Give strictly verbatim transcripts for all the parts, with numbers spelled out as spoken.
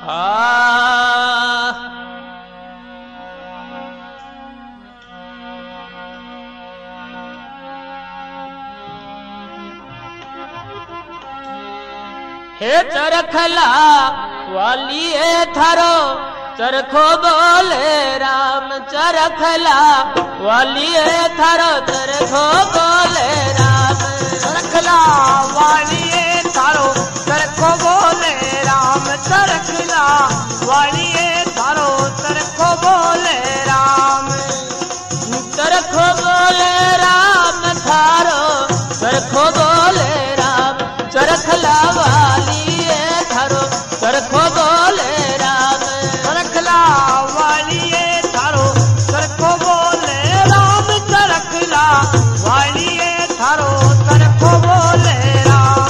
हे चरखला वालिए थारो चरखो बोले राम चरखला वालिए थारो चरखो बोले राम चरखला वालिए थारो चरखो बोले राम चरखला वालिए थारो चरखो बोले राम चरखो बोले राम थारो चरखो बोले राम चरखला वालिए थारो चरखो बोले राम चरखला वालिए थारो चरखो बोले राम चरखला वालिए थारो चरखो बोले राम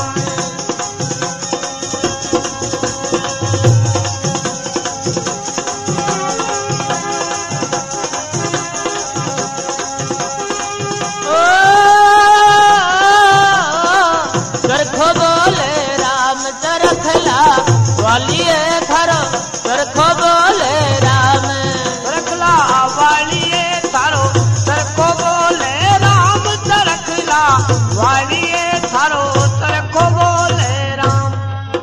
चरखो बोले राम चरखला वालिए थारो चरखो बोले राम चरखला वालिए थारो चरखो बोले राम चरखला वालिए थारो चरखो बोले राम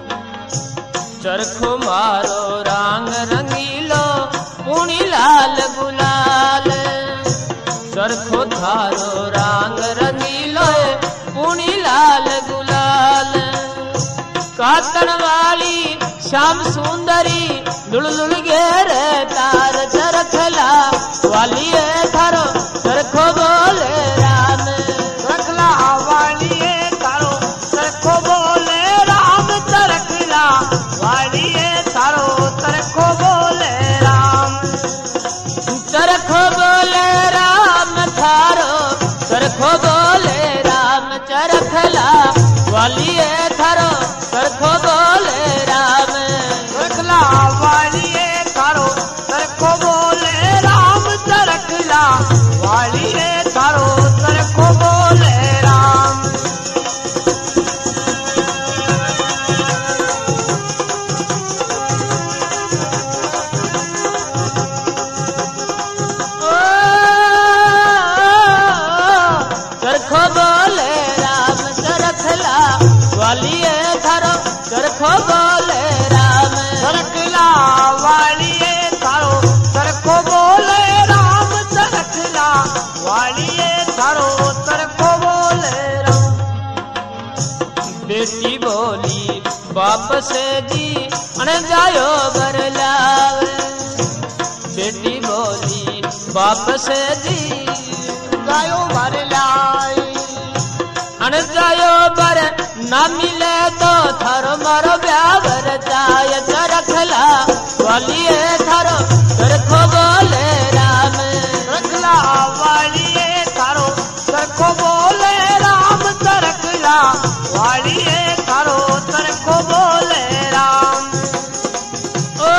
चरखो मारो रंग रंगीलो पुणी लाल गुलाल चरखो थारो रंग रंगीलो पुणी लाल गुलाल कातण वाली श्याम सुंदरी लुल लुल घेर तार चरखला वालिए थारो चरखो बोले राम चरखला वालिए थारो चरखो बोले राम चरखला वालिए थारो चरखो बोले राम चरखो बोले राम थारो चरखो बोले राम चरखला वालिए थारो चरखो बोले राम चरखला वालिए थारो चरखो बोले राम चरखला वालिए थारो चरखो बोले राम चरखो बोले राम चरखला वालिए थारो चरखो बोले राम चरखला वालिए थारो चरखो बोले राम चरखला वालिए थारो चरखो बोले राम बेटी बोली बाप से जी अण जायो बर लावे बेटी बोली बाप से जी गायो भर लाई अण जायो बर ना मिले तो थारो मारो ब्यावर जाय चरखला वालिए थारो चरखो बोले राम चरखला वालिए थारो चरखो बोले राम चरखला वालिए थारो चरखो बोले राम ओ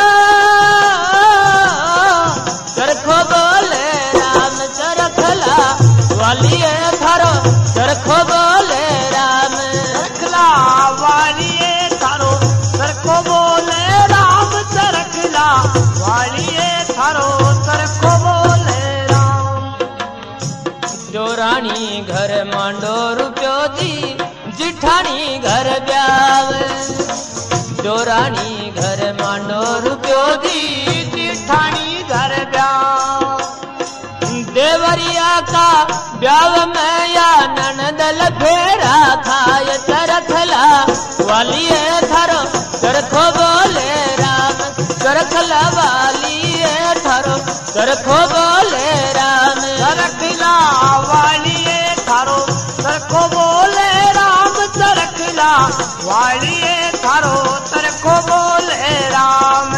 चरखो बोले राम चरखला वालिए थारो चरखो बोले राम चरखला वालिए थारो चरखो बोले राम चरखला वालिए थारो चरखो बोले राम जो रानी घर मांडो रुपयो दी जिठानी घर ब्याव जो रानी घर मांडो रुपयो दी जिठानी घर ब्याह देवरिया का ब्याव में या ननदल फेरा खाय चरखला वालिए थारो चरखो बोले राम चरखला वालिए थारो चरखो बोले राम चरखला वालिए थारो चरखो बोले राम चरखला वालिए थारो चरखो बोले राम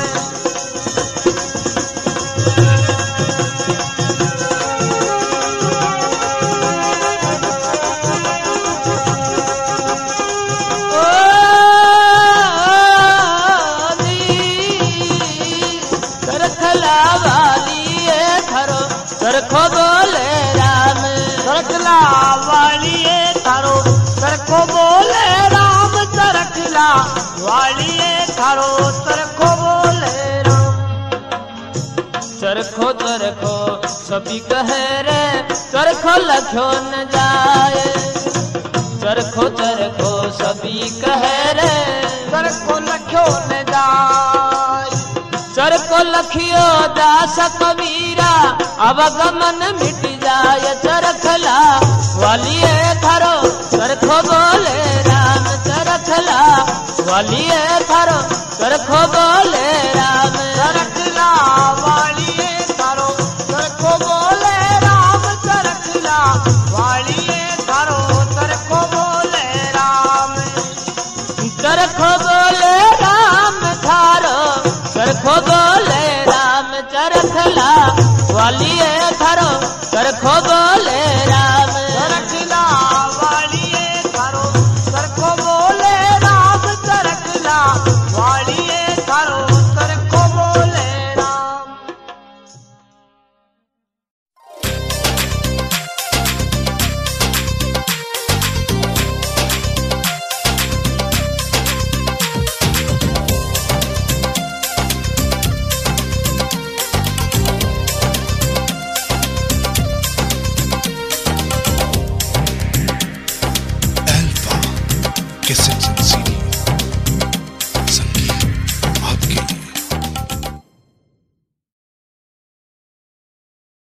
चरखला वालिए थारो चरखो बोले राम चरखला वालिए थारो चरखो बोले राम चरखला वालिए थारो चरखो चरखो सभी कहे रे चरखो लख्यो न जाए चरखो चरखो सभी कहे रे चरखो लख्यो न जाए चरखो लखियो दास कबीरा अवगमन मिट जाए चरखला वालिए थारो चरखो बोले राम चरखला वालिए थारो चरखो बोले राम चरखला वालिए थारो चरखो बोले राम चरखला वालिए थारो चरखो बोले राम चरखो बोले राम थारो चरखो बोले राम चरखला वालिए थारो चरखो बोले राम चरखला वालिए थारो चरखो बोले राम चरखला वालिए थारो चरखो बोले राम Alpha Cassette